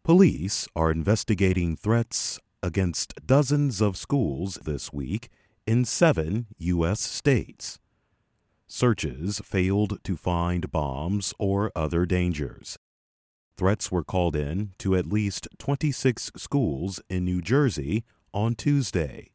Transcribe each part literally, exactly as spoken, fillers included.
Police are investigating threats against dozens of schools this week in seven U S states. Searches failed to find bombs or other dangers. Threats were called in to at least twenty-six schools in New Jersey on Tuesday.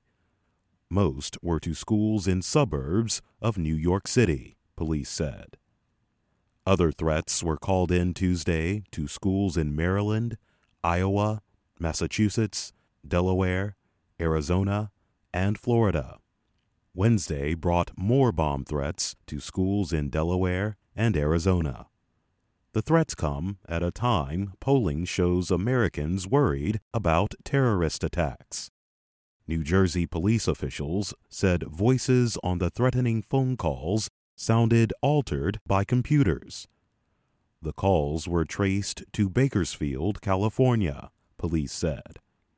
Most were to schools in suburbs of New York City, police said. Other threats were called in Tuesday to schools in Maryland, Iowa, Massachusetts, Delaware, Arizona, and Florida. Wednesday brought more bomb threats to schools in Delaware and Arizona. The threats come at a time polling shows Americans worried about terrorist attacks. New Jersey police officials said voices on the threatening phone calls sounded altered by computers. The calls were traced to Bakersfield, California, police said.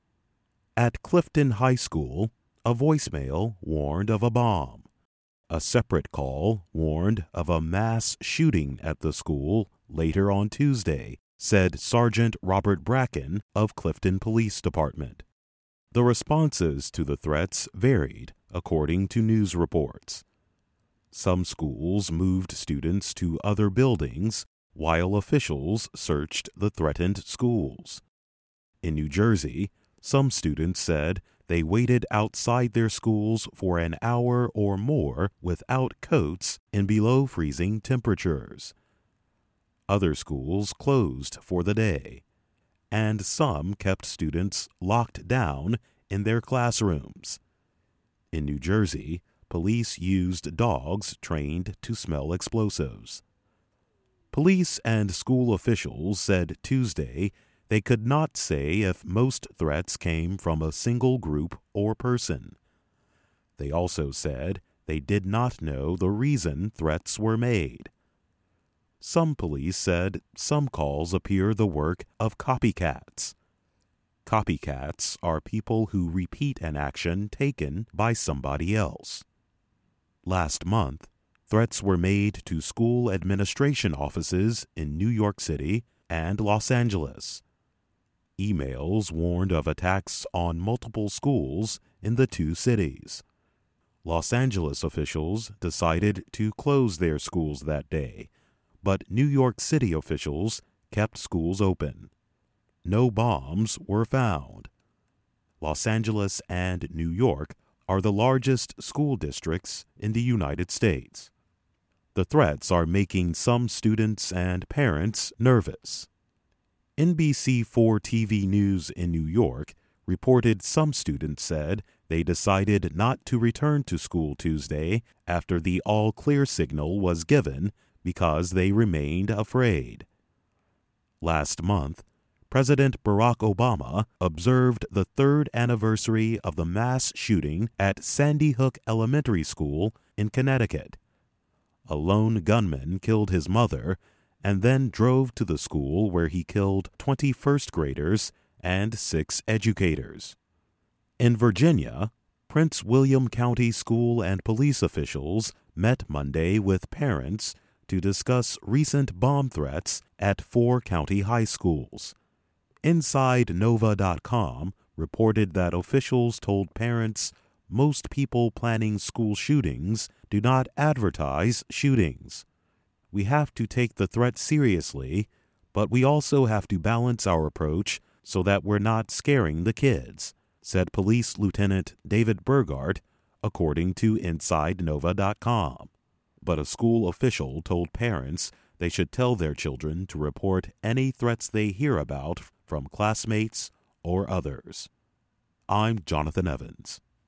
At Clifton High School, a voicemail warned of a bomb. A separate call warned of a mass shooting at the school later on Tuesday, said Sergeant Robert Bracken of Clifton Police Department. The responses to the threats varied, according to news reports. Some schools moved students to other buildings, while officials searched the threatened schools. In New Jersey, some students said they waited outside their schools for an hour or more without coats in below freezing temperatures. Other schools closed for the day, and some kept students locked down in their classrooms. In New Jersey, police used dogs trained to smell explosives. Police and school officials said Tuesday they could not say if most threats came from a single group or person. They also said they did not know the reason threats were made. Some police said some calls appear the work of copycats. Copycats are people who repeat an action taken by somebody else. Last month, threats were made to school administration offices in New York City and Los Angeles. Emails warned of attacks on multiple schools in the two cities. Los Angeles officials decided to close their schools that day, but New York City officials kept schools open. No bombs were found. Los Angeles and New York are the largest school districts in the United States. The threats are making some students and parents nervous. N B C four T V News in New York reported some students said they decided not to return to school Tuesday after the all-clear signal was given because they remained afraid. Last month, President Barack Obama observed the third anniversary of the mass shooting at Sandy Hook Elementary School in Connecticut. A lone gunman killed his mother and then drove to the school where he killed twenty first graders and six educators. In Virginia, Prince William County school and police officials met Monday with parents to discuss recent bomb threats at four county high schools. Inside Nova dot com reported that officials told parents most people planning school shootings do not advertise shootings. We have to take the threat seriously, but we also have to balance our approach so that we're not scaring the kids, said Police Lieutenant David Burgart, according to Inside Nova dot com. But a school official told parents they should tell their children to report any threats they hear about from classmates or others. I'm Jonathan Evans.